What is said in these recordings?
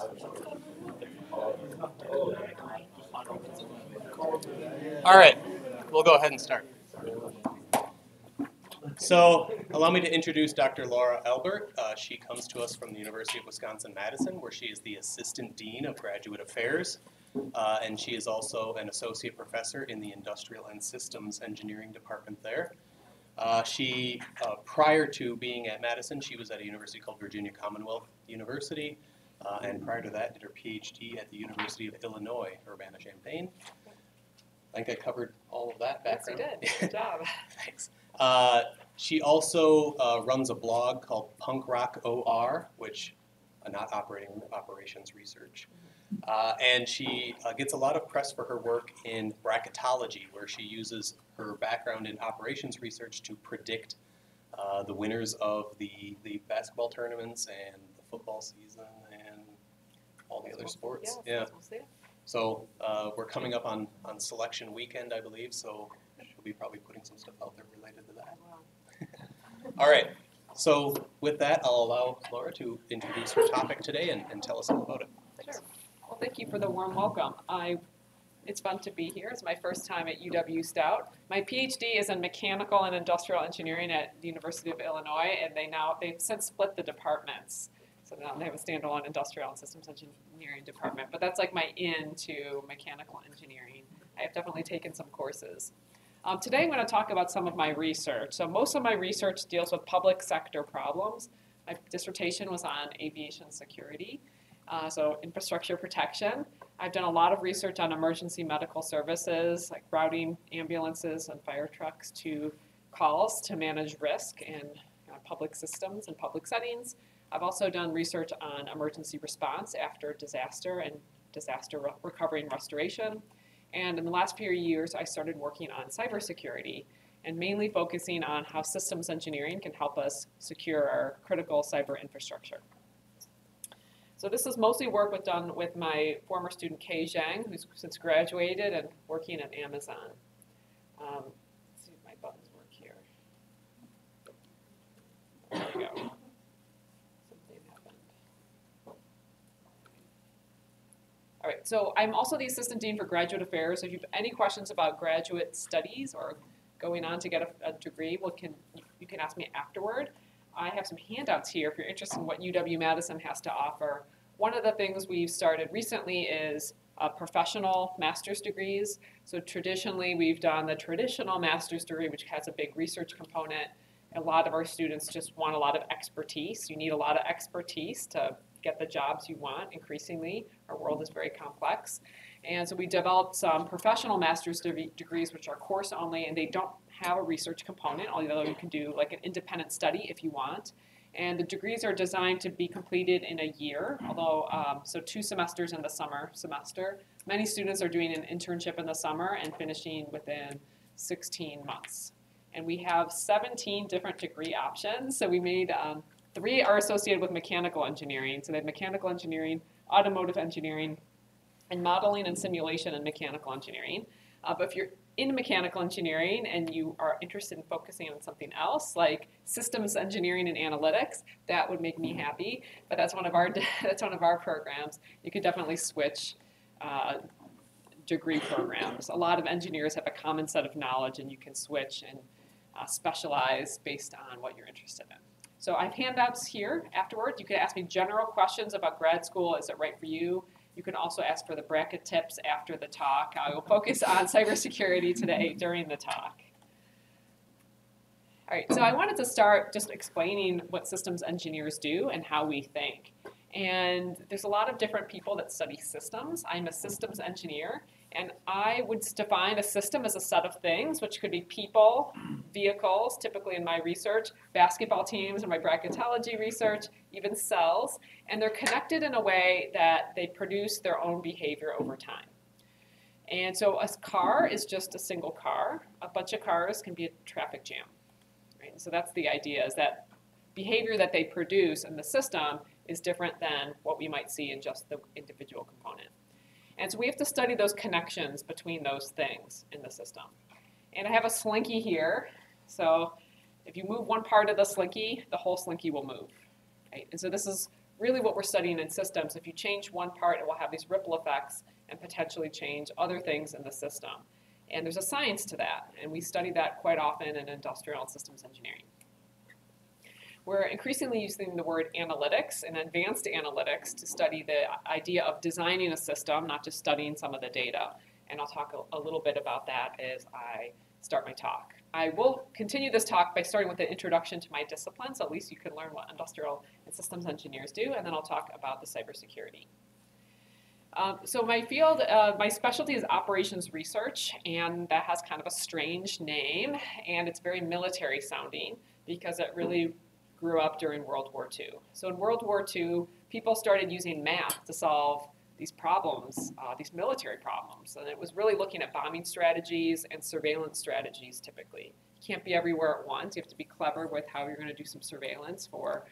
All right, we'll go ahead and start. So allow me to introduce Dr. Laura Albert. She comes to us from the University of Wisconsin-Madison, where she is the Assistant Dean of Graduate Affairs, and she is also an Associate Professor in the Industrial and Systems Engineering Department there. Prior to being at Madison, she was at a university called Virginia Commonwealth University, and prior to that did her PhD at the University of Illinois, Urbana-Champaign. I think I covered all of that background. Yes, you did. Good job. Thanks. She also runs a blog called Punk Rock OR, which not operations research. And she gets a lot of press for her work in bracketology, where she uses her background in operations research to predict the winners of the basketball tournaments and the football season and all the other sports. Yeah. So we're coming up on selection weekend, I believe, so she'll be probably putting some stuff out there related to that. Wow. All right, so with that, I'll allow Laura to introduce her topic today and tell us all about it. Thanks. Sure. Well, thank you for the warm welcome. It's fun to be here. It's my first time at UW Stout. My PhD is in mechanical and industrial engineering at the University of Illinois, and they've since split the departments. So now they have a standalone industrial and systems engineering department, but that's like my into mechanical engineering. I have definitely taken some courses. Today I'm going to talk about some of my research. So most of my research deals with public sector problems. My dissertation was on aviation security, so infrastructure protection. I've done a lot of research on emergency medical services, like routing ambulances and fire trucks to calls to manage risk in public systems and public settings. I've also done research on emergency response after disaster and disaster recovery and restoration. And in the last few years, I started working on cybersecurity and mainly focusing on how systems engineering can help us secure our critical cyber infrastructure. So this is mostly work done with my former student Kei Zhang, who's since graduated and working at Amazon. Let's see if my buttons work here. There we go. All right, so I'm also the Assistant Dean for Graduate Affairs. So if you have any questions about graduate studies or going on to get a degree, you can ask me afterward. I have some handouts here if you're interested in what UW-Madison has to offer. One of the things we've started recently is professional master's degrees. So traditionally, we've done the traditional master's degree, which has a big research component. A lot of our students just want a lot of expertise. You need a lot of expertise to get the jobs you want increasingly. Our world is very complex. And so we developed some professional master's degrees, which are course only, and they don't have a research component, although you can do like an independent study if you want. And the degrees are designed to be completed in a year, although, so 2 semesters in the summer semester. Many students are doing an internship in the summer and finishing within 16 months. And we have 17 different degree options. So we made 3 are associated with mechanical engineering. So they have mechanical engineering, automotive engineering, and modeling and simulation and mechanical engineering. But if you're in mechanical engineering and you are interested in focusing on something else, like systems engineering and analytics, that would make me happy. But that's one of our programs. You could definitely switch degree programs. A lot of engineers have a common set of knowledge, and you can switch and specialize based on what you're interested in. So I have handouts here afterward. You can ask me general questions about grad school. Is it right for you? You can also ask for the bracket tips after the talk. I will focus on cybersecurity today during the talk. All right, so I wanted to start just explaining what systems engineers do and how we think. And there's a lot of different people that study systems. I'm a systems engineer, and I would define a system as a set of things, which could be people, vehicles, typically in my research, basketball teams in my bracketology research, even cells, and they're connected in a way that they produce their own behavior over time. And so a car is just a single car. A bunch of cars can be a traffic jam. Right? So that's the idea, is that behavior that they produce in the system is different than what we might see in just the individual component. And so we have to study those connections between those things in the system. And I have a slinky here. So if you move one part of the slinky, the whole slinky will move. Right? And so this is really what we're studying in systems, if you change one part, it will have these ripple effects and potentially change other things in the system. And there's a science to that, and we study that quite often in industrial and systems engineering. We're increasingly using the word analytics and advanced analytics to study the idea of designing a system, not just studying some of the data. And I'll talk a little bit about that as I start my talk. I will continue this talk by starting with an introduction to my discipline, so at least you can learn what industrial and systems engineers do, and then I'll talk about the cybersecurity. So my field, my specialty is operations research, and that has kind of a strange name, and it's very military sounding because it really grew up during World War II. So in World War II, people started using math to solve these problems, these military problems, and it was really looking at bombing strategies and surveillance strategies typically. You can't be everywhere at once. You have to be clever with how you're going to do some surveillance for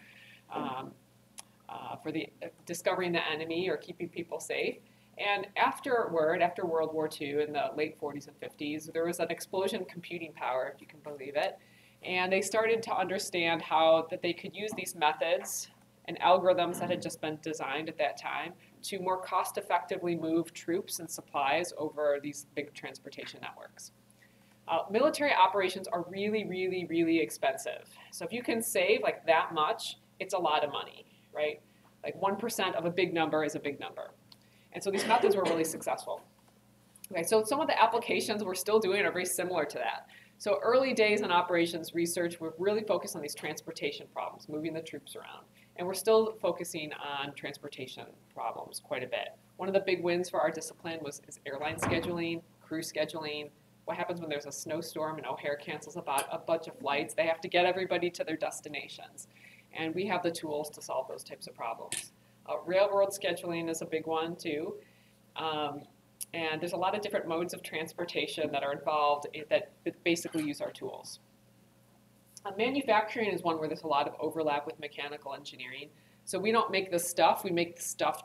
discovering the enemy or keeping people safe. And afterward, after World War II in the late 40s and 50s, there was an explosion in computing power, if you can believe it. And they started to understand how that they could use these methods and algorithms that had just been designed at that time to more cost effectively move troops and supplies over these big transportation networks. Military operations are really, really, really expensive. So if you can save like that much, it's a lot of money, right? Like 1% of a big number is a big number. And so these methods were really successful. Okay, so some of the applications we're still doing are very similar to that. So early days in operations research, we're really focused on these transportation problems, moving the troops around. And we're still focusing on transportation problems quite a bit. One of the big wins for our discipline is airline scheduling, crew scheduling. What happens when there's a snowstorm and O'Hare cancels about a bunch of flights? They have to get everybody to their destinations. And we have the tools to solve those types of problems. Railroad scheduling is a big one too. And there's a lot of different modes of transportation that are involved that basically use our tools. Manufacturing is one where there's a lot of overlap with mechanical engineering. So we don't make the stuff, we make the stuff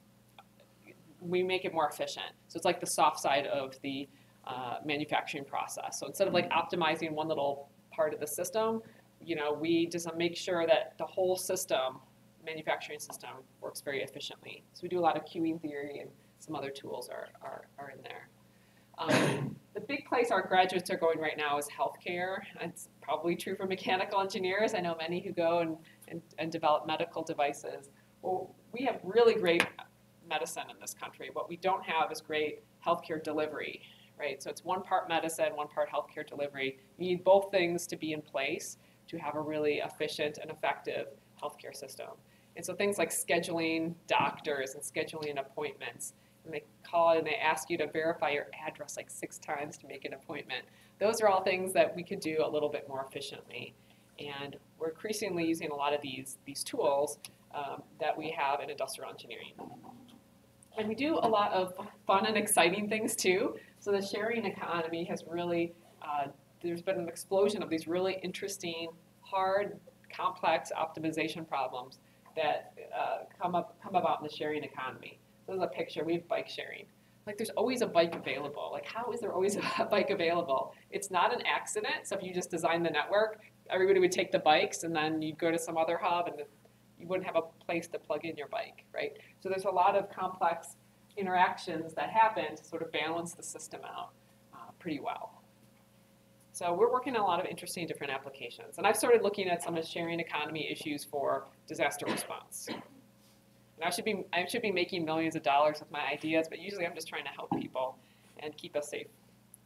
we make it more efficient. So it's like the soft side of the manufacturing process. So instead of like optimizing one little part of the system, we just make sure that the whole system, manufacturing system, works very efficiently. So we do a lot of queuing theory, and some other tools are in there. The big place our graduates are going right now is healthcare. It's probably true for mechanical engineers. I know many who go and develop medical devices. Well, we have really great medicine in this country. What we don't have is great healthcare delivery, right? So it's one part medicine, one part healthcare delivery. You need both things to be in place to have a really efficient and effective healthcare system. And so things like scheduling doctors and scheduling appointments, and they call and they ask you to verify your address like 6 times to make an appointment. Those are all things that we could do a little bit more efficiently. And we're increasingly using a lot of these tools that we have in industrial engineering. And we do a lot of fun and exciting things too. So the sharing economy has really, there's been an explosion of these really interesting, hard, complex optimization problems that come about in the sharing economy. This is a picture. We have bike sharing. Like, there's always a bike available. Like, how is there always a bike available? It's not an accident. So if you just design the network, everybody would take the bikes, and then you'd go to some other hub, and you wouldn't have a place to plug in your bike, right? So there's a lot of complex interactions that happen to sort of balance the system out pretty well. So we're working on a lot of interesting different applications. And I've started looking at some of the sharing economy issues for disaster response. And I should be making millions of dollars with my ideas, but usually I'm just trying to help people and keep us safe.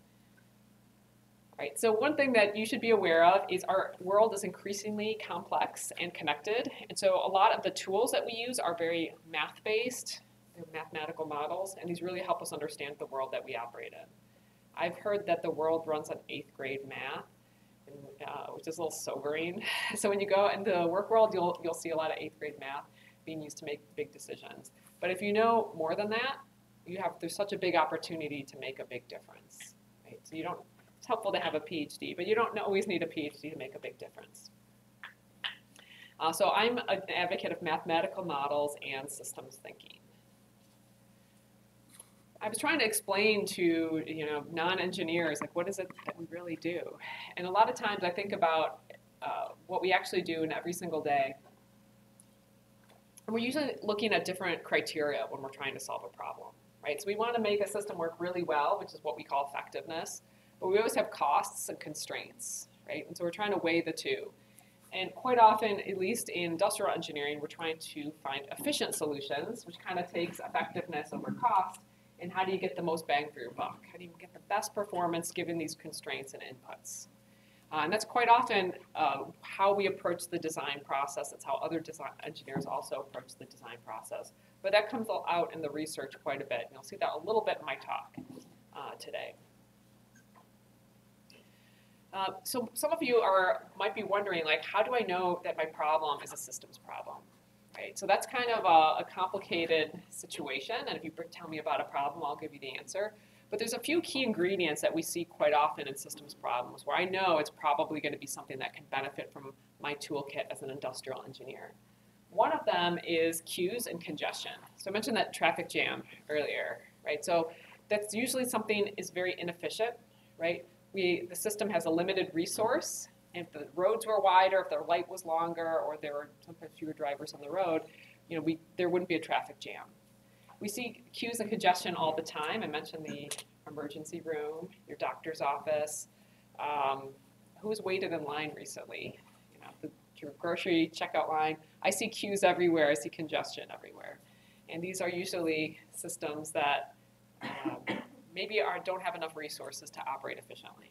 All right, so one thing that you should be aware of is our world is increasingly complex and connected. And so a lot of the tools that we use are very math-based. They're mathematical models, and these really help us understand the world that we operate in. I've heard that the world runs on 8th grade math, which is a little sobering. So when you go into the work world, you'll see a lot of 8th grade math being used to make big decisions. But if you know more than that, there's such a big opportunity to make a big difference. Right? So it's helpful to have a PhD, but you don't always need a PhD to make a big difference. So I'm an advocate of mathematical models and systems thinking. I was trying to explain to non-engineers, like, what is it that we really do? And a lot of times I think about what we actually do in every single day. And we're usually looking at different criteria when we're trying to solve a problem, right? So we want to make a system work really well, which is what we call effectiveness, but we always have costs and constraints, right? And so we're trying to weigh the two. And quite often, at least in industrial engineering, we're trying to find efficient solutions, which kind of takes effectiveness over cost, and how do you get the most bang for your buck? How do you get the best performance given these constraints and inputs? And that's quite often how we approach the design process. It's how other design engineers also approach the design process. But that comes out in the research quite a bit. And you'll see that a little bit in my talk today. So some of you might be wondering, like, how do I know that my problem is a systems problem? Right? So that's kind of a complicated situation. And if you tell me about a problem, I'll give you the answer. But there's a few key ingredients that we see quite often in systems problems where I know it's probably going to be something that can benefit from my toolkit as an industrial engineer. One of them is queues and congestion. So I mentioned that traffic jam earlier, right? So that's usually something is very inefficient, right? The system has a limited resource. If the roads were wider, if the light was longer, or there were sometimes fewer drivers on the road, there wouldn't be a traffic jam. We see queues and congestion all the time. I mentioned the emergency room, your doctor's office. Who's waited in line recently? Your grocery checkout line. I see queues everywhere. I see congestion everywhere. And these are usually systems that maybe don't have enough resources to operate efficiently.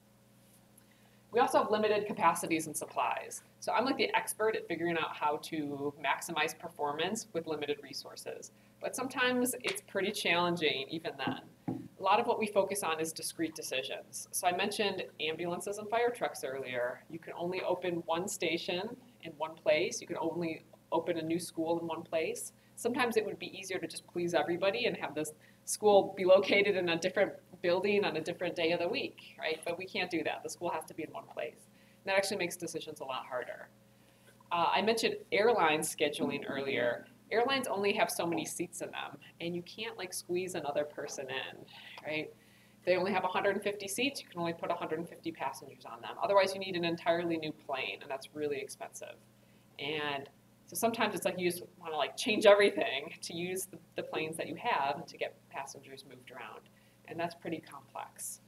We also have limited capacities and supplies. So I'm like the expert at figuring out how to maximize performance with limited resources. But sometimes it's pretty challenging even then. A lot of what we focus on is discrete decisions. So I mentioned ambulances and fire trucks earlier. You can only open one station in one place. You can only open a new school in one place. Sometimes it would be easier to just please everybody and have this school be located in a different building on a different day of the week, right? But we can't do that. The school has to be in one place. And that actually makes decisions a lot harder. I mentioned airline scheduling earlier. Airlines only have so many seats in them, and you can't squeeze another person in, right? If they only have 150 seats, you can only put 150 passengers on them. Otherwise, you need an entirely new plane, and that's really expensive. And so sometimes it's you just want to change everything to use the planes that you have and to get passengers moved around. And that's pretty complex.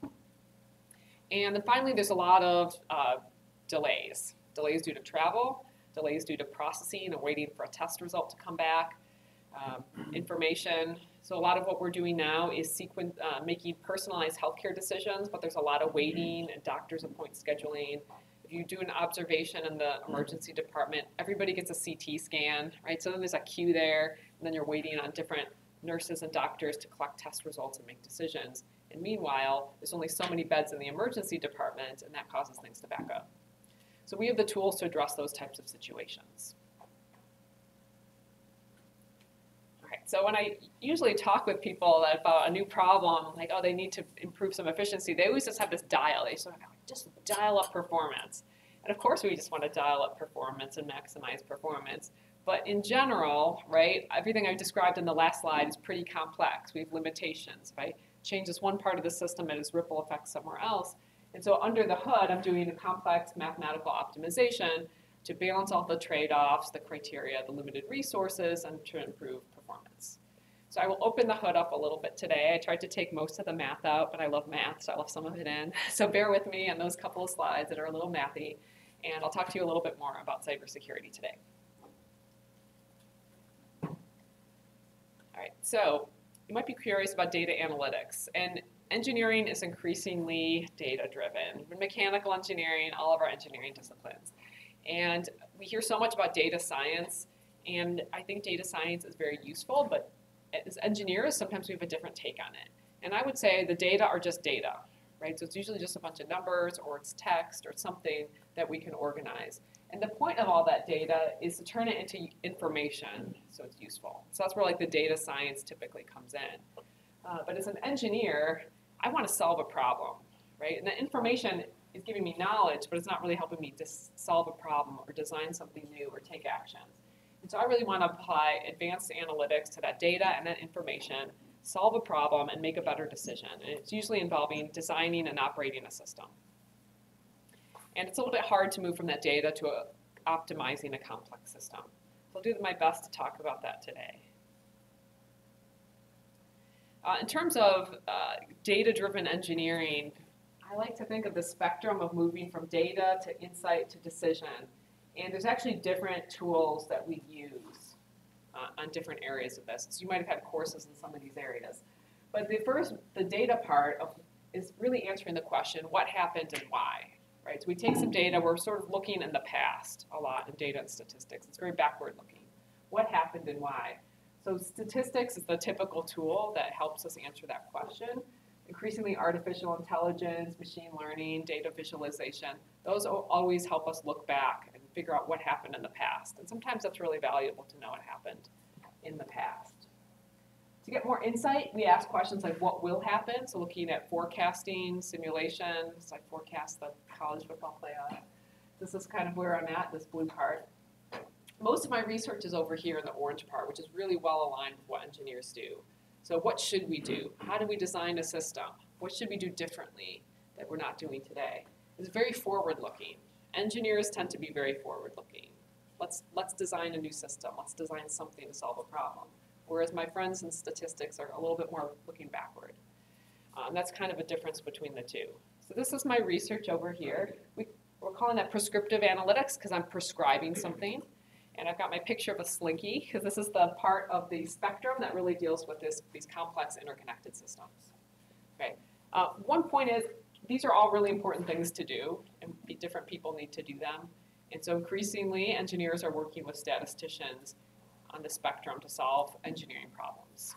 And then finally, there's a lot of delays. Delays due to travel, delays due to processing and waiting for a test result to come back, information. So a lot of what we're doing now is making personalized healthcare decisions, but there's a lot of waiting and doctor's appointment scheduling. If you do an observation in the emergency department, everybody gets a CT scan, right? So then there's a queue there, and then you're waiting on different nurses and doctors to collect test results and make decisions. And meanwhile, there's only so many beds in the emergency department, and that causes things to back up. So we have the tools to address those types of situations. Okay, so when I usually talk with people about a new problem, they need to improve some efficiency, they always just have this dial. They just dial up performance. And of course, we just want to dial up performance and maximize performance. But in general, right, everything I described in the last slide is pretty complex. We have limitations, right? Changes one part of the system, it has ripple effects somewhere else. And so under the hood, I'm doing a complex mathematical optimization to balance all the trade-offs, the criteria, the limited resources, and to improve performance. So I will open the hood up a little bit today. I tried to take most of the math out, but I love math, so I left some of it in. So bear with me on those couple of slides that are a little mathy, and I'll talk to you a little bit more about cybersecurity today. All right, so you might be curious about data analytics. And engineering is increasingly data-driven. Mechanical engineering, all of our engineering disciplines. And we hear so much about data science, and I think data science is very useful, but as engineers, sometimes we have a different take on it. And I would say the data are just data, right? So it's usually just a bunch of numbers, or it's text, or something that we can organize. And the point of all that data is to turn it into information so it's useful. So that's where the data science typically comes in. But as an engineer, I want to solve a problem, right? And the information is giving me knowledge, but it's not really helping me to solve a problem or design something new or take actions. And so I really want to apply advanced analytics to that data and that information, solve a problem, and make a better decision. And it's usually involving designing and operating a system. And it's a little bit hard to move from that data to optimizing a complex system. So I'll do my best to talk about that today. In terms of data-driven engineering, I like to think of the spectrum of moving from data to insight to decision. And there's actually different tools that we use on different areas of this. So you might have had courses in some of these areas. But the data part is really answering the question, what happened and why? Right? So we take some data, we're sort of looking in the past a lot in data and statistics. It's very backward looking. What happened and why? So statistics is the typical tool that helps us answer that question. Increasingly, artificial intelligence, machine learning, data visualization, those always help us look back and figure out what happened in the past. And sometimes that's really valuable to know what happened in the past. To get more insight, we ask questions like what will happen? So looking at forecasting, simulations, like forecast the college football playoff. This is kind of where I'm at, this blue part. Most of my research is over here in the orange part, which is really well aligned with what engineers do. So what should we do? How do we design a system? What should we do differently that we're not doing today? It's very forward-looking. Engineers tend to be very forward-looking. Let's design a new system. Let's design something to solve a problem. Whereas my friends in statistics are a little bit more looking backward. That's kind of a difference between the two. So this is my research over here. We're calling that prescriptive analytics because I'm prescribing something. And I've got my picture of a slinky, because this is the part of the spectrum that really deals with these complex interconnected systems. Okay. One point is, these are all really important things to do, and different people need to do them. And so increasingly, engineers are working with statisticians on the spectrum to solve engineering problems.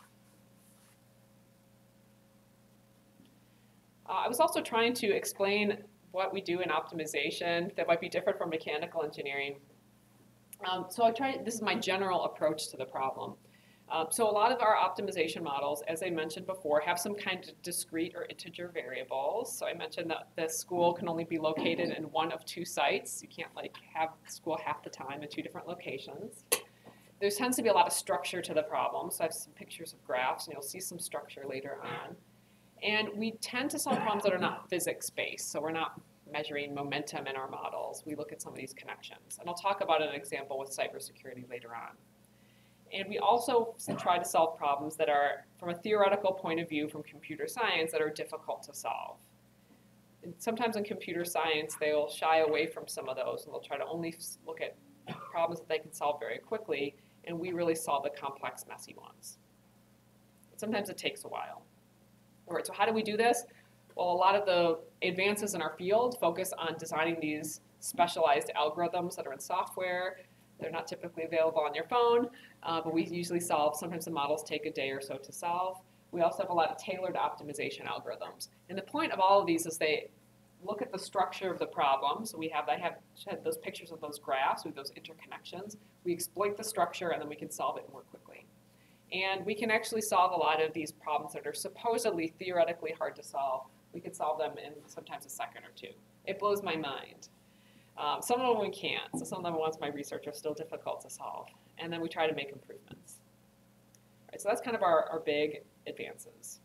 I was also trying to explain what we do in optimization that might be different from mechanical engineering. This is my general approach to the problem. So a lot of our optimization models, as I mentioned before, have some kind of discrete or integer variables. So I mentioned that the school can only be located in one of two sites. You can't have school half the time in two different locations. There tends to be a lot of structure to the problem. So I have some pictures of graphs, and you'll see some structure later on. And we tend to solve problems that are not physics-based. So we're not measuring momentum in our models. We look at some of these connections. And I'll talk about an example with cybersecurity later on. And we also try to solve problems that are, from a theoretical point of view, from computer science, that are difficult to solve. And sometimes in computer science, they'll shy away from some of those, and they'll try to only look at problems that they can solve very quickly, and we really solve the complex, messy ones. Sometimes it takes a while. All right, so how do we do this? Well, a lot of the advances in our field focus on designing these specialized algorithms that are in software. They're not typically available on your phone, but we usually solve, sometimes the models take a day or so to solve. We also have a lot of tailored optimization algorithms. And the point of all of these is they look at the structure of the problem. So I have those pictures of those graphs with those interconnections. We exploit the structure, and then we can solve it more quickly. And we can actually solve a lot of these problems that are supposedly theoretically hard to solve. We can solve them in sometimes a second or two. It blows my mind. Some of them we can't. So some of them, once my research, are still difficult to solve. And then we try to make improvements. All right, so that's kind of our big advances.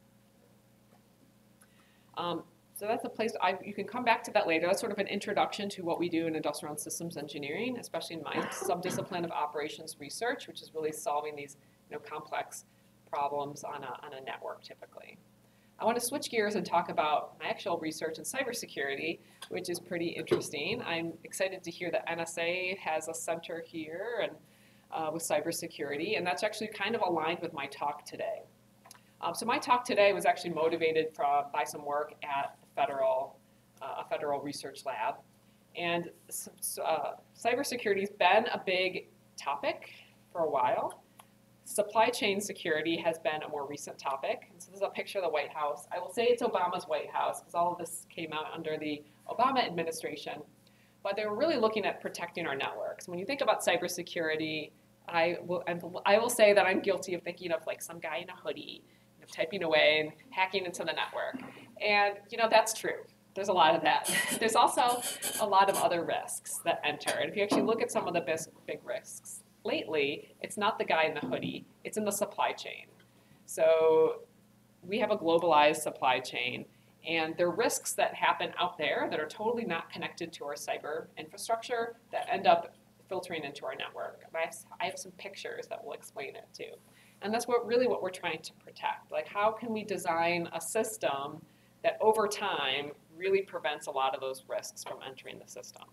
So that's a place, you can come back to that later. That's sort of an introduction to what we do in industrial and systems engineering, especially in my subdiscipline of operations research, which is really solving these complex problems on a network typically. I want to switch gears and talk about my actual research in cybersecurity, which is pretty interesting. I'm excited to hear that NSA has a center here and with cybersecurity, and that's actually kind of aligned with my talk today. So my talk today was actually motivated by some work at a federal research lab. And cybersecurity has been a big topic for a while. Supply chain security has been a more recent topic. And so this is a picture of the White House. I will say it's Obama's White House because all of this came out under the Obama administration. But they were really looking at protecting our networks. When you think about cybersecurity, I will say that I'm guilty of thinking of like some guy in a hoodie, typing away and hacking into the network. And that's true. There's a lot of that. There's also a lot of other risks that enter. And if you actually look at some of the big risks, lately, it's not the guy in the hoodie, it's in the supply chain. So we have a globalized supply chain, and there are risks that happen out there that are totally not connected to our cyber infrastructure that end up filtering into our network. I have some pictures that will explain it too. And that's really what we're trying to protect. Like, how can we design a system that over time really prevents a lot of those risks from entering the system?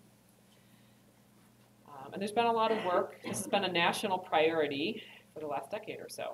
And there's been a lot of work. This has been a national priority for the last decade or so.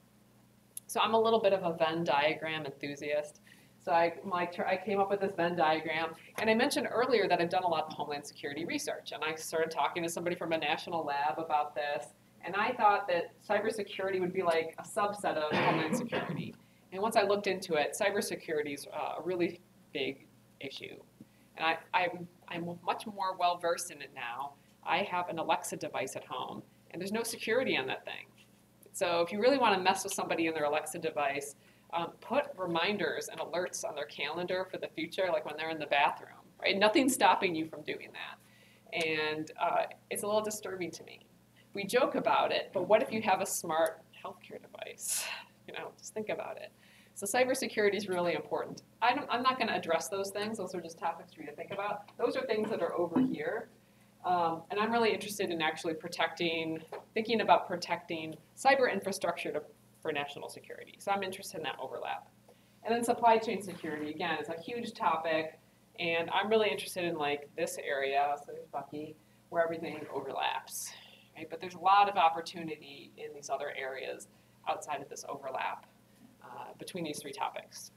So I'm a little bit of a Venn diagram enthusiast. So I came up with this Venn diagram, and I mentioned earlier that I've done a lot of Homeland Security research, and I started talking to somebody from a national lab about this, and I thought that cybersecurity would be like a subset of Homeland Security. And once I looked into it, cybersecurity is a really big issue. And I'm much more well-versed in it now. I have an Alexa device at home, and there's no security on that thing. So if you really want to mess with somebody in their Alexa device, put reminders and alerts on their calendar for the future, like when they're in the bathroom, right? Nothing's stopping you from doing that. And it's a little disturbing to me. We joke about it, but what if you have a smart healthcare device? Just think about it. So cybersecurity is really important. I'm not going to address those things. Those are just topics for you to think about. Those are things that are over here. And I'm really interested in actually thinking about protecting cyber infrastructure for national security. So I'm interested in that overlap. And then supply chain security, again, is a huge topic. And I'm really interested in like this area, so there's Bucky, where everything overlaps. Right? But there's a lot of opportunity in these other areas outside of this overlap between these three topics.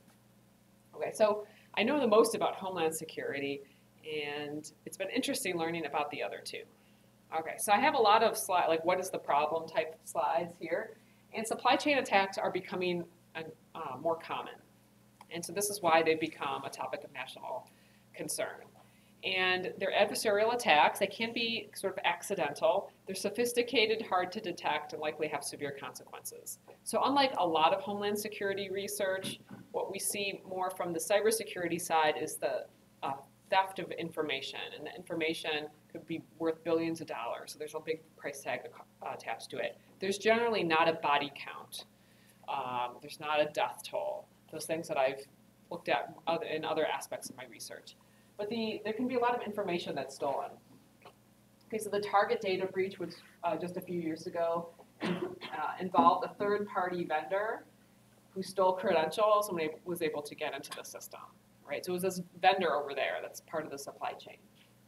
Okay, so I know the most about Homeland Security, and it's been interesting learning about the other two. Okay, so I have a lot of slides, like what is the problem type slides here. And supply chain attacks are becoming more common. And so this is why they've become a topic of national concern. And they're adversarial attacks. They can be sort of accidental. They're sophisticated, hard to detect, and likely have severe consequences. So unlike a lot of Homeland Security research, what we see more from the cybersecurity side is the theft of information. And the information could be worth billions of dollars. So there's a big price tag attached to it. There's generally not a body count. There's not a death toll. Those things that I've looked at in other aspects of my research. But there can be a lot of information that's stolen. Okay, so the Target data breach was just a few years ago, involved a third-party vendor who stole credentials and was able to get into the system. Right, so it was this vendor over there that's part of the supply chain.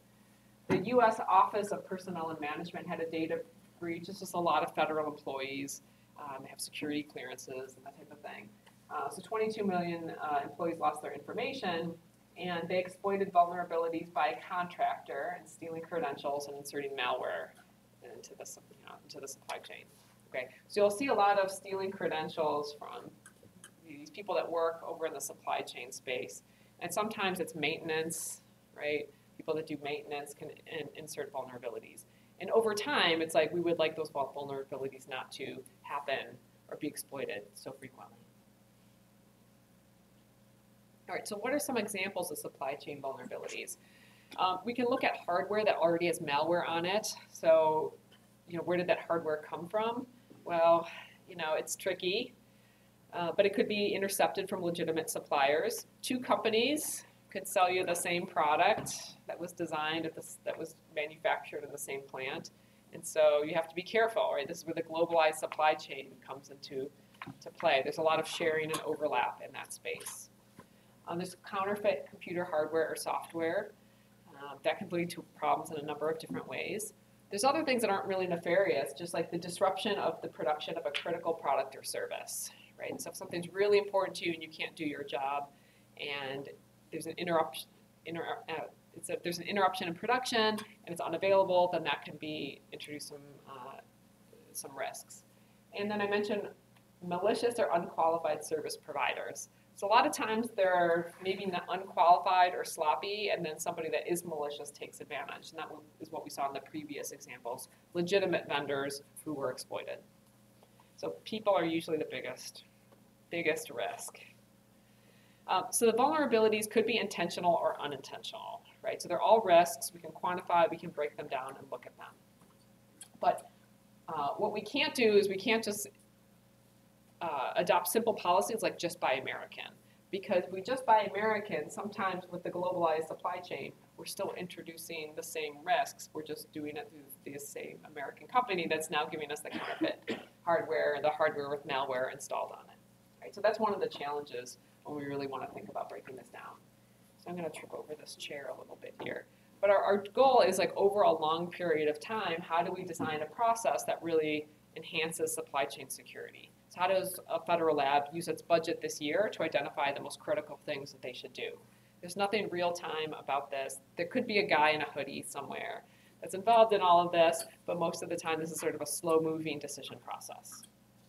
The U.S. Office of Personnel and Management had a data breach. It's just a lot of federal employees. They have security clearances and that type of thing. So 22 million employees lost their information, and they exploited vulnerabilities by a contractor and stealing credentials and inserting malware into the supply chain. Okay, so you'll see a lot of stealing credentials from these people that work over in the supply chain space. And sometimes it's maintenance, right? People that do maintenance can insert vulnerabilities. And over time, it's like we would like those vulnerabilities not to happen or be exploited so frequently. All right, so what are some examples of supply chain vulnerabilities? We can look at hardware that already has malware on it. So, where did that hardware come from? Well, it's tricky. But it could be intercepted from legitimate suppliers. Two companies could sell you the same product that was designed that was manufactured in the same plant. And so you have to be careful, right? This is where the globalized supply chain comes into play. There's a lot of sharing and overlap in that space. There's counterfeit computer hardware or software. That can lead to problems in a number of different ways. There's other things that aren't really nefarious, just like the disruption of the production of a critical product or service. Right? So if something's really important to you and you can't do your job, and there's an interruption in production and it's unavailable, then that can introduce some risks. And then I mentioned malicious or unqualified service providers. So a lot of times they're maybe not unqualified or sloppy, and then somebody that is malicious takes advantage. And that is what we saw in the previous examples, legitimate vendors who were exploited. So people are usually the biggest risk. So the vulnerabilities could be intentional or unintentional, right? So they're all risks. We can quantify, we can break them down and look at them. But what we can't do is we can't just adopt simple policies like just buy American. Because if we just buy American, sometimes with the globalized supply chain, we're still introducing the same risks. We're just doing it through the same American company that's now giving us the counterfeit hardware, the hardware with malware installed on it. Right? So that's one of the challenges when we really want to think about breaking this down. So I'm going to trip over this chair a little bit here. But our goal is like over a long period of time, how do we design a process that really enhances supply chain security? So how does a federal lab use its budget this year to identify the most critical things that they should do? There's nothing real time about this. There could be a guy in a hoodie somewhere that's involved in all of this, but most of the time this is sort of a slow-moving decision process.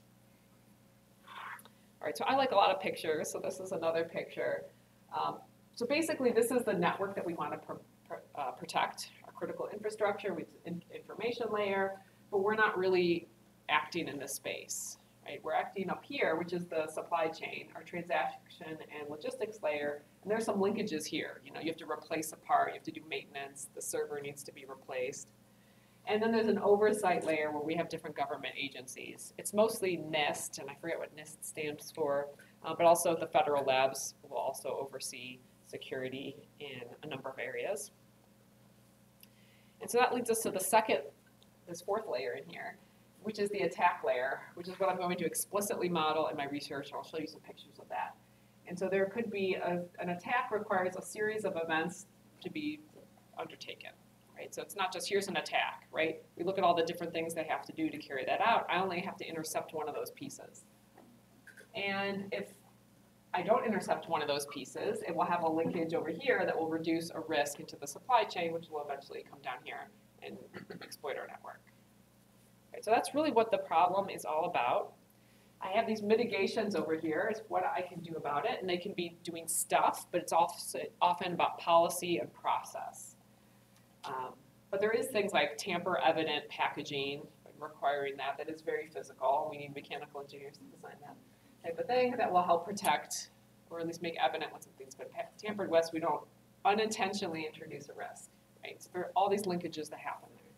All right, so I like a lot of pictures, so this is another picture. So basically this is the network that we want to protect, our critical infrastructure with information layer, but we're not really acting in this space. Right? We're acting up here, which is the supply chain, our transaction and logistics layer, and there's some linkages here. You know, you have to replace a part, you have to do maintenance, the server needs to be replaced. And then there's an oversight layer where we have different government agencies. It's mostly NIST, and I forget what NIST stands for, but also the federal labs will also oversee security in a number of areas. And so that leads us to this fourth layer in here, which is the attack layer, which is what I'm going to explicitly model in my research. I'll show you some pictures of that. And so there could be an attack requires a series of events to be undertaken, right? So it's not just here's an attack, right? We look at all the different things they have to do to carry that out. I only have to intercept one of those pieces. And if I don't intercept one of those pieces, it will have a linkage over here that will reduce a risk into the supply chain, which will eventually come down here and exploit our network. Okay, so that's really what the problem is all about. I have these mitigations over here. It's what I can do about it, and they can be doing stuff, but it's also often about policy and process. But there is things like tamper-evident packaging, requiring that is very physical. We need mechanical engineers to design that type of thing that will help protect, or at least make evident when something's been tampered with, so we don't unintentionally introduce a risk. Right? So there are all these linkages that happen there.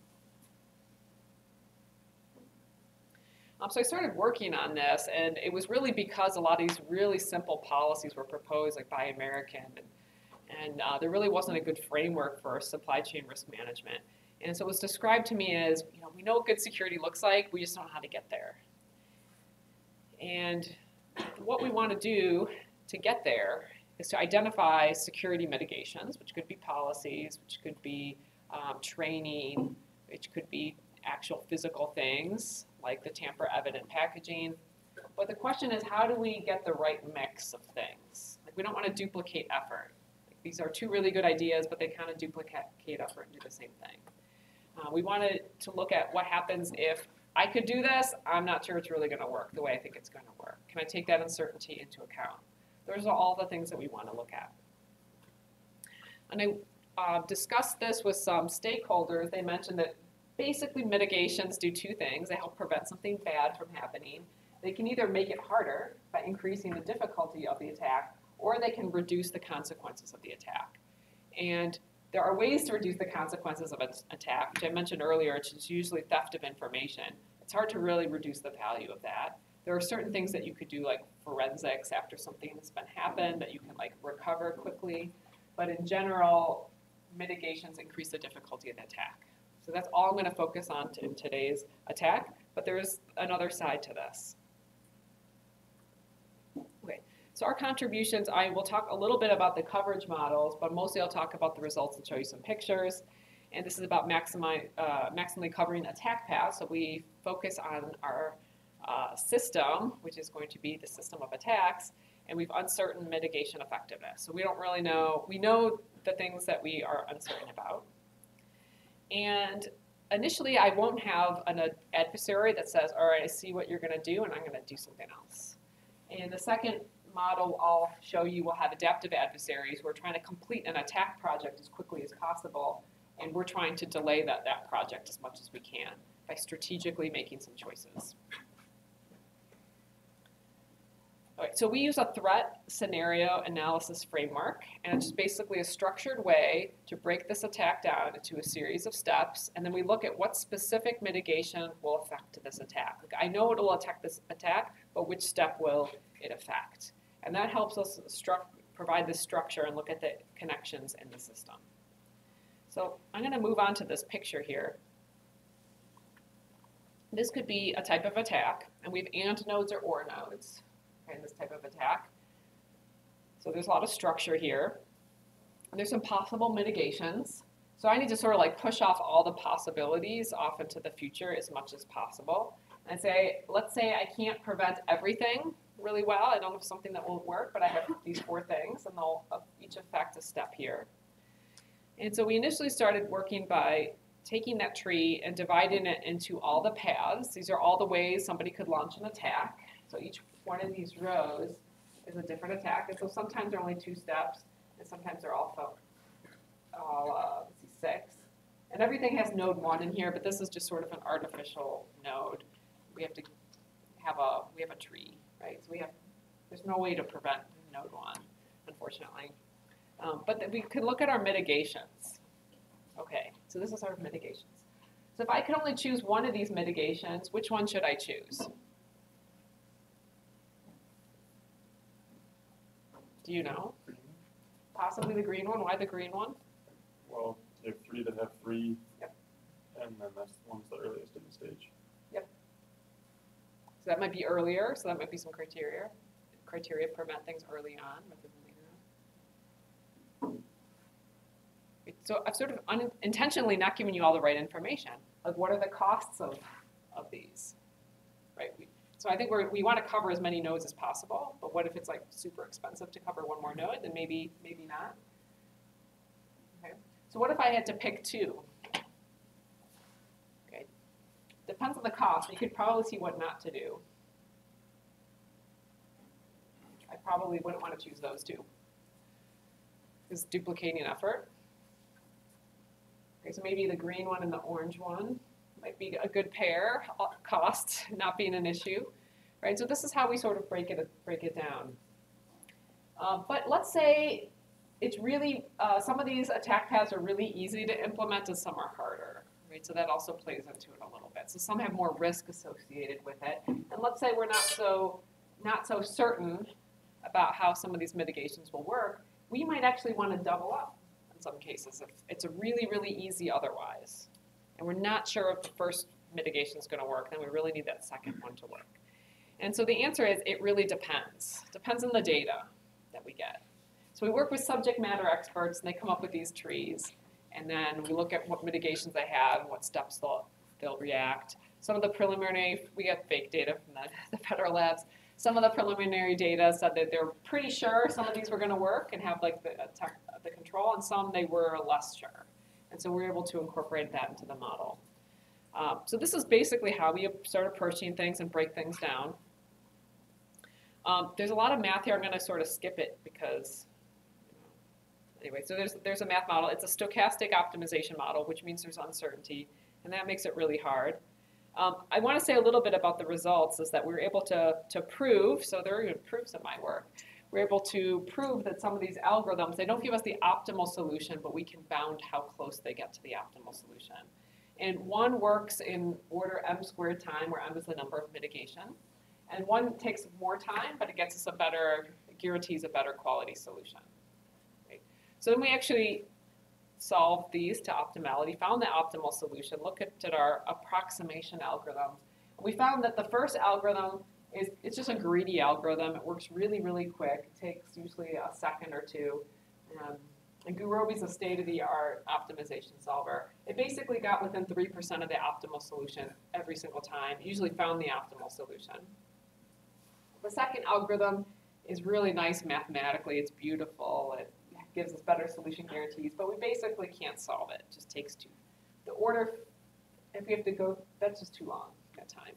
So I started working on this, and it was really because a lot of these really simple policies were proposed, like Buy American, and there really wasn't a good framework for supply chain risk management. And so it was described to me as, you know, we know what good security looks like, we just don't know how to get there. And what we want to do to get there is to identify security mitigations, which could be policies, which could be training, which could be actual physical things, like the tamper-evident packaging. But the question is, how do we get the right mix of things? Like, we don't want to duplicate effort. Like, these are two really good ideas, but they kind of duplicate effort and do the same thing. We wanted to look at what happens if I could do this, I'm not sure it's really going to work the way I think it's going to work. Can I take that uncertainty into account? Those are all the things that we want to look at. And I discussed this with some stakeholders. They mentioned that basically mitigations do two things. They help prevent something bad from happening. They can either make it harder by increasing the difficulty of the attack, or they can reduce the consequences of the attack. And there are ways to reduce the consequences of an attack, which I mentioned earlier, which is usually theft of information. It's hard to really reduce the value of that. There are certain things that you could do, like forensics after something has been happened, that you can like recover quickly. But in general, mitigations increase the difficulty of the attack. So that's all I'm going to focus on in today's attack, but there is another side to this. Okay, so our contributions, I will talk a little bit about the coverage models, but mostly I'll talk about the results and show you some pictures. And this is about maximally covering attack paths. So we focus on our system, which is going to be the system of attacks, and we've uncertain mitigation effectiveness. So we don't really know, we know the things that we are uncertain about. And initially, I won't have an adversary that says, all right, I see what you're going to do, and I'm going to do something else. And the second model I'll show you will have adaptive adversaries. We're trying to complete an attack project as quickly as possible, and we're trying to delay that project as much as we can by strategically making some choices. All right, so we use a threat scenario analysis framework, and it's basically a structured way to break this attack down into a series of steps, and then we look at what specific mitigation will affect this attack. Like, I know it will attack this attack, but which step will it affect? And that helps us provide the structure and look at the connections in the system. So I'm going to move on to this picture here. This could be a type of attack, and we have AND nodes or OR nodes in this type of attack. So there's a lot of structure here. And there's some possible mitigations. So I need to sort of like push off all the possibilities off into the future as much as possible. And say, let's say I can't prevent everything really well. I don't have something that won't work, but I have these 4 things, and they'll each affect a step here. And so we initially started working by taking that tree and dividing it into all the paths. These are all the ways somebody could launch an attack. So each one of these rows is a different attack. And so sometimes there are only 2 steps, and sometimes they're all 6. And everything has node 1 in here, but this is just sort of an artificial node. We have to have a tree, right? So there's no way to prevent node 1, unfortunately. But we could look at our mitigations. Okay, so this is our mitigations. So if I could only choose one of these mitigations, which one should I choose? Do you know? Green. Possibly the green one. Why the green one? Well, you have 3 that have 3, Yep. and then that's one's the earliest in the stage. Yep. So that might be earlier, so that might be some criteria. Criteria prevent things early on rather than later on. So I've sort of unintentionally not given you all the right information. Like, what are the costs of these, right? So I think we want to cover as many nodes as possible, but what if it's like super expensive to cover one more node? Then maybe not. Okay. So what if I had to pick 2? Okay. Depends on the cost. You could probably see what not to do. I probably wouldn't want to choose those 2. It's duplicating effort. Okay, so maybe the green one and the orange one might be a good pair, cost not being an issue, right? So this is how we sort of break it down. But let's say it's really, some of these attack paths are really easy to implement and some are harder, right? So that also plays into it a little bit. So some have more risk associated with it. And let's say we're not so certain about how some of these mitigations will work. We might actually want to double up in some cases if it's a really, really easy otherwise. And we're not sure if the first mitigation is going to work, then we really need that second one to work. And so the answer is it really depends. Depends on the data that we get. So we work with subject matter experts, and they come up with these trees. And then we look at what mitigations they have and what steps they'll react. Some of the preliminary, we get fake data from the federal labs. Some of the preliminary data said that they're pretty sure some of these were going to work and have like the control, and some they were less sure. And so we're able to incorporate that into the model. So this is basically how we start approaching things and break things down. There's a lot of math here. I'm going to sort of skip it because, anyway, so there's a math model. It's a stochastic optimization model, which means there's uncertainty, and that makes it really hard. I want to say a little bit about the results is that we were able to prove, so there are even proofs in my work, we're able to prove that some of these algorithms, they don't give us the optimal solution, but we can bound how close they get to the optimal solution. And one works in order m squared time, where m is the number of mitigation. And one takes more time, but it gets us guarantees a better quality solution. Right? So then we actually solved these to optimality, found the optimal solution, looked at our approximation algorithm. We found that the first algorithm it's just a greedy algorithm. It works really, really quick. It takes usually a second or 2. And Gurobi is a state-of-the-art optimization solver. It basically got within 3% of the optimal solution every single time. It usually found the optimal solution. The second algorithm is really nice mathematically. It's beautiful. It gives us better solution guarantees, but we basically can't solve it. It just takes 2. The order, if we have to go, that's just too long at time.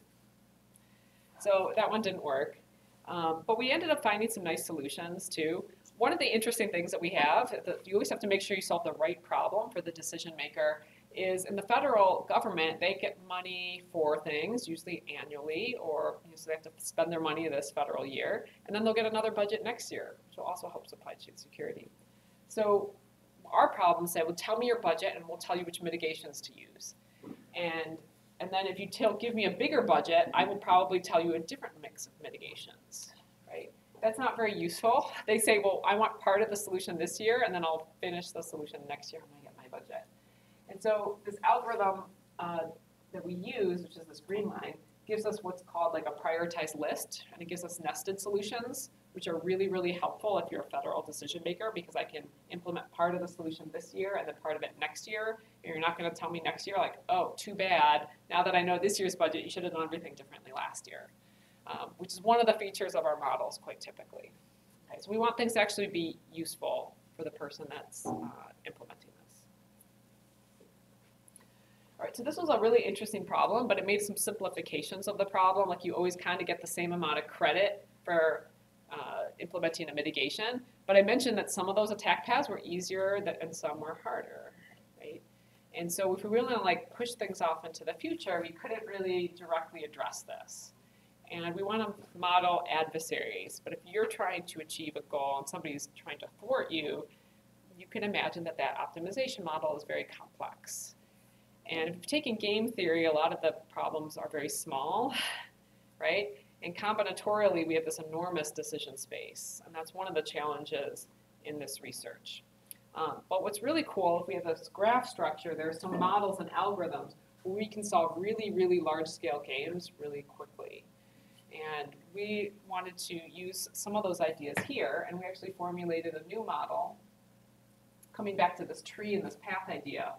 So that one didn't work. But we ended up finding some nice solutions too. One of the interesting things that we have, you always have to make sure you solve the right problem for the decision maker, is in the federal government, they get money for things, usually annually, or so they have to spend their money this federal year, and then they'll get another budget next year, which will also help supply chain security. So our problem said, well, tell me your budget, and we'll tell you which mitigations to use. And then if you give me a bigger budget, I will probably tell you a different mix of mitigations, right? That's not very useful. They say, well, I want part of the solution this year, and then I'll finish the solution next year when I get my budget. And so this algorithm that we use, which is this green line, gives us what's called like a prioritized list, and it gives us nested solutions, which are really, really helpful if you're a federal decision maker, because I can implement part of the solution this year and then part of it next year. And you're not going to tell me next year, like, oh, too bad. Now that I know this year's budget, you should have done everything differently last year, which is one of the features of our models quite typically. Okay, so we want things to actually be useful for the person that's implementing this. All right, so this was a really interesting problem, but it made some simplifications of the problem. Like you always kind of get the same amount of credit for implementing a mitigation. But I mentioned that some of those attack paths were easier and some were harder, right? And so if we really want to like push things off into the future, we couldn't really directly address this. And we want to model adversaries. But if you're trying to achieve a goal and somebody's trying to thwart you, you can imagine that that optimization model is very complex. And if you're taking game theory, a lot of the problems are very small, right? And combinatorially, we have this enormous decision space. And that's one of the challenges in this research. But what's really cool, if we have this graph structure, there are some models and algorithms where we can solve really, really large-scale games really quickly. And we wanted to use some of those ideas here, and we actually formulated a new model, coming back to this tree and this path idea.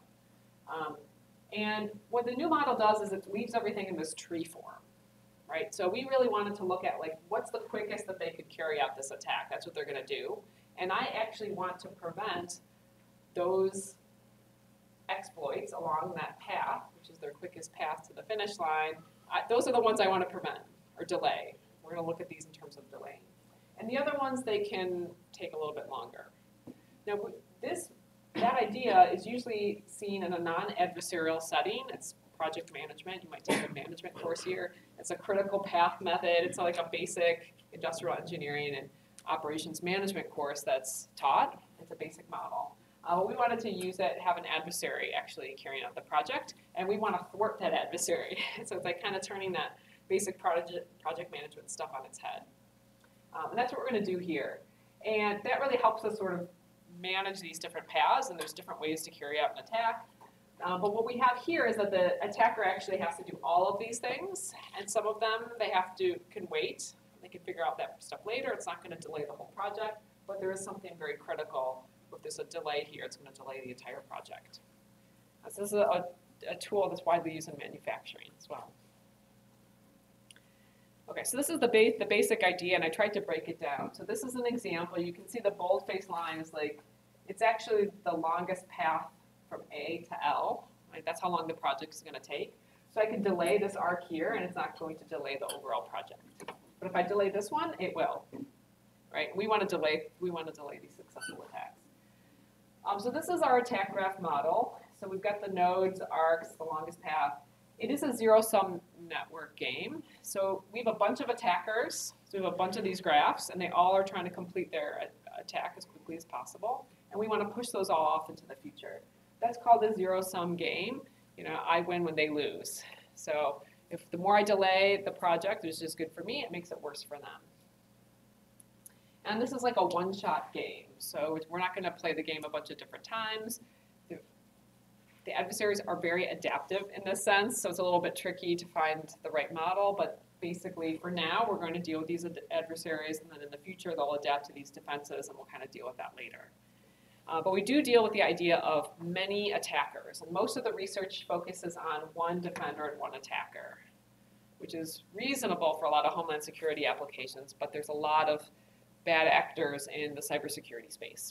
And what the new model does is it leaves everything in this tree form, right? So we really wanted to look at, like, what's the quickest that they could carry out this attack? That's what they're going to do. And I actually want to prevent those exploits along that path, which is their quickest path to the finish line. Those are the ones I want to prevent or delay. We're going to look at these in terms of delaying. And the other ones, they can take a little bit longer. Now, that idea is usually seen in a non-adversarial setting. It's project management. You might take a management course here. It's a critical path method. It's like a basic industrial engineering and operations management course that's taught. It's a basic model. We wanted to use it, have an adversary actually carrying out the project, and we want to thwart that adversary. So it's like kind of turning that basic project management stuff on its head. And that's what we're going to do here. And that really helps us sort of manage these different paths, and there's different ways to carry out an attack. But what we have here is that the attacker actually has to do all of these things, and some of them can wait. They can figure out that stuff later. It's not going to delay the whole project, but there is something very critical. If there's a delay here, it's going to delay the entire project. So this is a tool that's widely used in manufacturing as well. Okay, so this is the basic idea, and I tried to break it down. So this is an example. You can see the bold-faced line is like, it's actually the longest path from A to L. Right? That's how long the project is going to take. So I can delay this arc here, and it's not going to delay the overall project. But if I delay this one, it will. Right? We want to delay these successful attacks. So this is our attack graph model. So we've got the nodes, arcs, the longest path. It is a zero-sum network game. So we have a bunch of attackers. So we have a bunch of these graphs, and they all are trying to complete their attack as quickly as possible. And we want to push those all off into the future. That's called a zero-sum game. You know, I win when they lose. So if the more I delay the project, which is good for me, it makes it worse for them. And this is like a one-shot game. So we're not going to play the game a bunch of different times. The adversaries are very adaptive in this sense, so it's a little bit tricky to find the right model, but basically for now, we're going to deal with these adversaries, and then in the future, they'll adapt to these defenses, and we'll kind of deal with that later. But we do deal with the idea of many attackers, and most of the research focuses on one defender and one attacker, which is reasonable for a lot of Homeland Security applications, but there's a lot of bad actors in the cybersecurity space.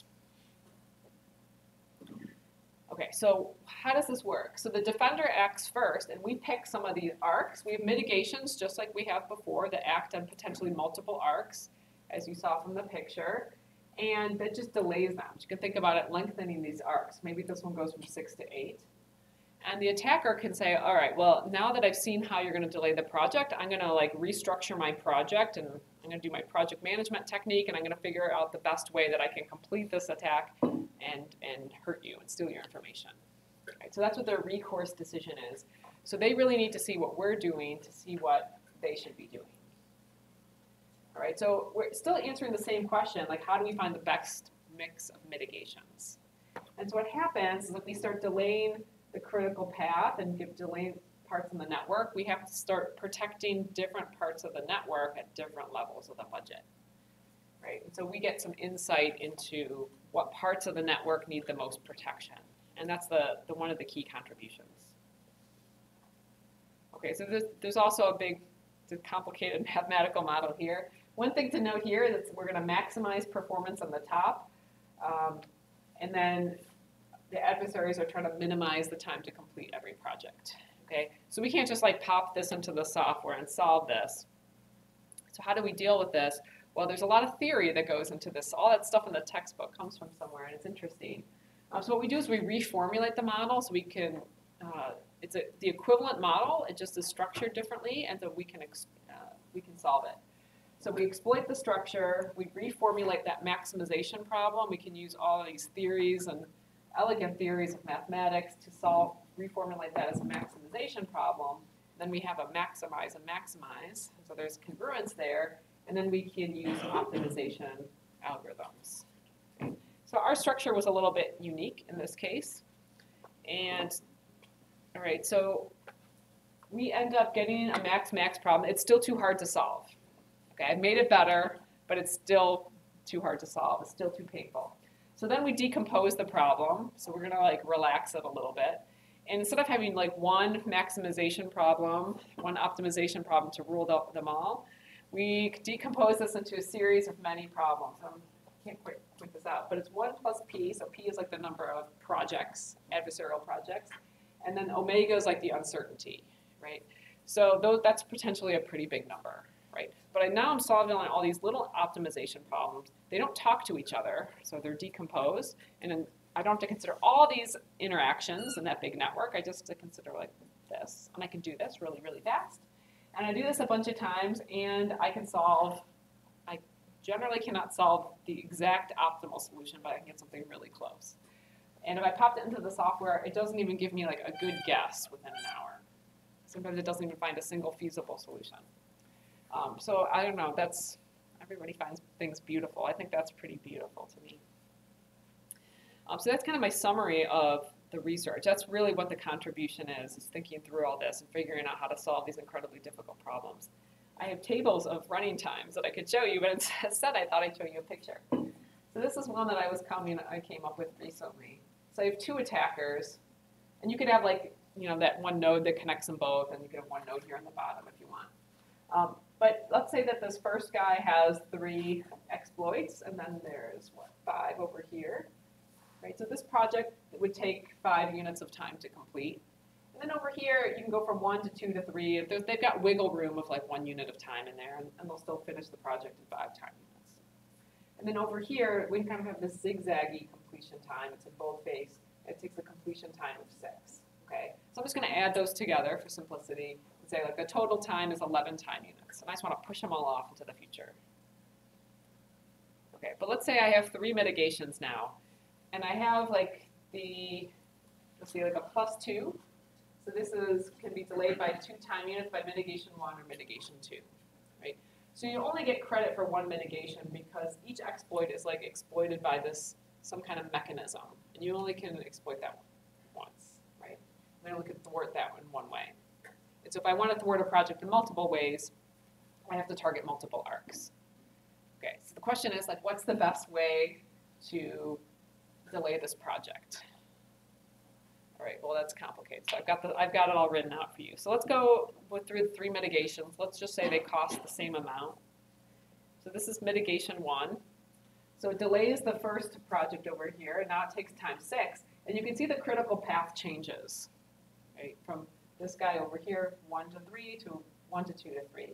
Okay, so how does this work? So the defender acts first, and we pick some of these arcs. We have mitigations, just like we have before, that act on potentially multiple arcs, as you saw from the picture, and that just delays them. You can think about it lengthening these arcs. Maybe this one goes from 6 to 8. And the attacker can say, all right, well, now that I've seen how you're going to delay the project, I'm going to like restructure my project, and I'm going to do my project management technique, and I'm going to figure out the best way that I can complete this attack and hurt you and steal your information. Right, so that's what their recourse decision is. So they really need to see what we're doing to see what they should be doing. All right, so we're still answering the same question, like how do we find the best mix of mitigations? And so what happens is if we start delaying the critical path and give delayed parts in the network, we have to start protecting different parts of the network at different levels of the budget, right? And so we get some insight into what parts of the network need the most protection, and that's the one of the key contributions. Okay, so there's also a big, complicated mathematical model here. One thing to note here is that we're going to maximize performance on the top, and then the adversaries are trying to minimize the time to complete every project. Okay, so we can't just like pop this into the software and solve this. So how do we deal with this? Well, there's a lot of theory that goes into this. All that stuff in the textbook comes from somewhere, and it's interesting. So what we do is we reformulate the model so we can, it's the equivalent model, it just is structured differently, and so we can solve it. So we exploit the structure, we reformulate that maximization problem. We can use all of these theories and elegant theories of mathematics to reformulate that as a maximization problem. Then we have a maximize and maximize, so there's congruence there, and then we can use optimization algorithms. Okay. So our structure was a little bit unique in this case. And, all right, so we end up getting a max-max problem. It's still too hard to solve. Okay, I've made it better, but it's still too hard to solve. It's still too painful. So then we decompose the problem. So we're gonna like relax it a little bit. And instead of having like one maximization problem, one optimization problem to rule them all, we decompose this into a series of many problems. I can't quite point this out, but it's 1 plus p. So p is like the number of projects, adversarial projects. And then omega is like the uncertainty, right? So that's potentially a pretty big number. Right? But now I'm solving all these little optimization problems. They don't talk to each other, so they're decomposed. And then I don't have to consider all these interactions in that big network. I just have to consider like this. And I can do this really, really fast. And I do this a bunch of times, and I generally cannot solve the exact optimal solution, but I can get something really close. And if I popped it into the software, it doesn't even give me like a good guess within an hour. Sometimes it doesn't even find a single feasible solution. So I don't know, everybody finds things beautiful. I think that's pretty beautiful to me. So that's kind of my summary of the research. That's really what the contribution is thinking through all this and figuring out how to solve these incredibly difficult problems. I have tables of running times that I could show you, but instead I thought I'd show you a picture. So this is one that I came up with recently. So I have 2 attackers, and you could have like, that one node that connects them both, and you could have one node here on the bottom if you want. But let's say that this first guy has 3 exploits, and then there's, 5 over here, right? So this project would take 5 units of time to complete. And then over here, you can go from 1 to 2 to 3. They've got wiggle room of like 1 unit of time in there, and they'll still finish the project in 5 time units. And then over here, we kind of have this zigzaggy completion time. It's in boldface. It takes a completion time of 6, okay? So I'm just gonna add those together for simplicity. Say like the total time is 11 time units, and I just want to push them all off into the future. Okay, but let's say I have 3 mitigations now, and I have like let's see, like a +2. So this can be delayed by 2 time units by mitigation 1 or mitigation 2, right? So you only get credit for 1 mitigation because each exploit is like exploited by some kind of mechanism, and you only can exploit that once, right? And I only can thwart that in one way. And so if I want to thwart a project in multiple ways, I have to target multiple arcs. Okay, so the question is like, what's the best way to delay this project? All right, well that's complicated. So I've got it all written out for you. So let's go through the 3 mitigations. Let's just say they cost the same amount. So this is mitigation 1. So it delays the first project over here, and now it takes time 6. And you can see the critical path changes, right, from this guy over here, 1 to 3 to 1 to 2 to 3.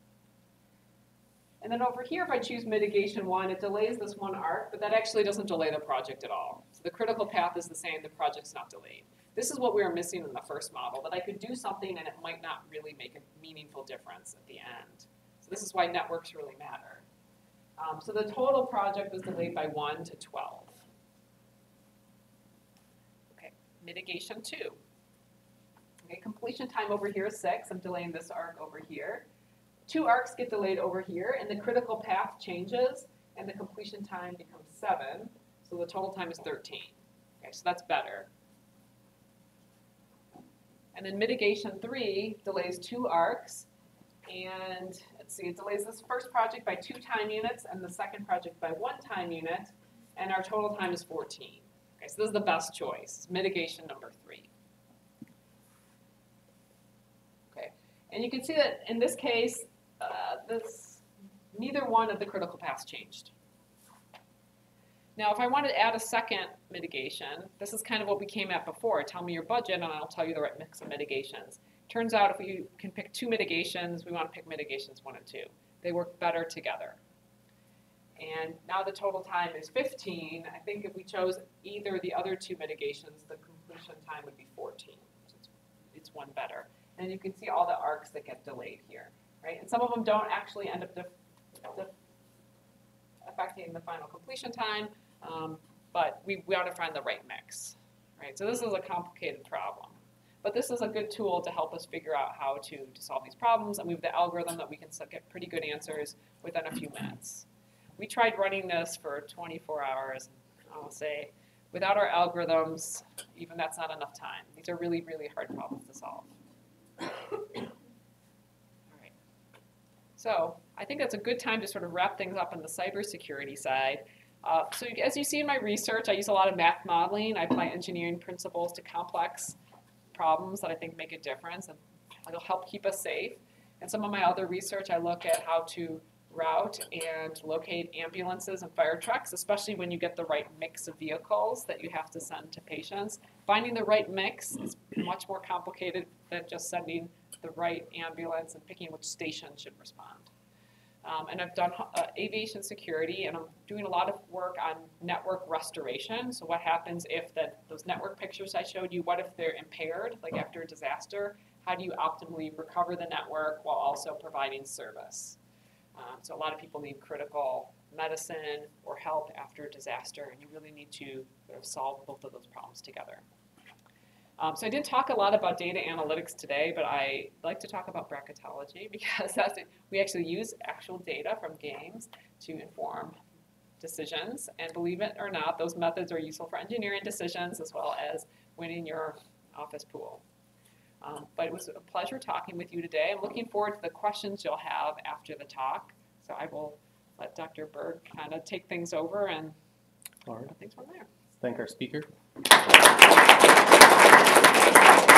And then over here, if I choose mitigation 1, it delays this 1 arc, but that actually doesn't delay the project at all. So the critical path is the same, the project's not delayed. This is what we were missing in the first model, that I could do something and it might not really make a meaningful difference at the end. So this is why networks really matter. So the total project was delayed by 1 to 12. Okay, mitigation 2. Okay, completion time over here is 6. I'm delaying this arc over here. 2 arcs get delayed over here, and the critical path changes, and the completion time becomes 7. So the total time is 13. Okay, so that's better. And then mitigation 3 delays 2 arcs. And let's see, it delays this first project by 2 time units and the second project by 1 time unit. And our total time is 14. Okay, so this is the best choice, mitigation number 3. Okay, and you can see that in this case, neither one of the critical paths changed. Now, if I wanted to add a second mitigation, this is kind of what we came at before. Tell me your budget, and I'll tell you the right mix of mitigations. Turns out if we can pick 2 mitigations, we want to pick mitigations 1 and 2. They work better together. And now the total time is 15. I think if we chose either of the other 2 mitigations, the completion time would be 14. So it's one better. And you can see all the arcs that get delayed here, right? And some of them don't actually end up affecting the final completion time, but we ought to find the right mix, right? So this is a complicated problem, but this is a good tool to help us figure out how to solve these problems, and we have the algorithm that we can get pretty good answers within a few minutes. We tried running this for 24 hours, and I'll say, without our algorithms, even that's not enough time. These are really, really hard problems to solve. So I think that's a good time to sort of wrap things up on the cybersecurity side. So as you see in my research, I use a lot of math modeling. I apply engineering principles to complex problems that I think make a difference and it'll help keep us safe. And some of my other research, I look at how to route and locate ambulances and fire trucks, especially when you get the right mix of vehicles that you have to send to patients. Finding the right mix is much more complicated than just sending the right ambulance and picking which station should respond. And I've done aviation security, and I'm doing a lot of work on network restoration. So what happens if those network pictures I showed you, what if they're impaired, like after a disaster? How do you optimally recover the network while also providing service? So a lot of people need critical medicine or help after a disaster, and you really need to sort of solve both of those problems together. So I didn't talk a lot about data analytics today, but I like to talk about bracketology because we actually use actual data from games to inform decisions. And believe it or not, those methods are useful for engineering decisions as well as winning your office pool. But it was a pleasure talking with you today. I'm looking forward to the questions you'll have after the talk. So I will let Dr. Berg kind of take things over and All right. things from there. Thank our speaker.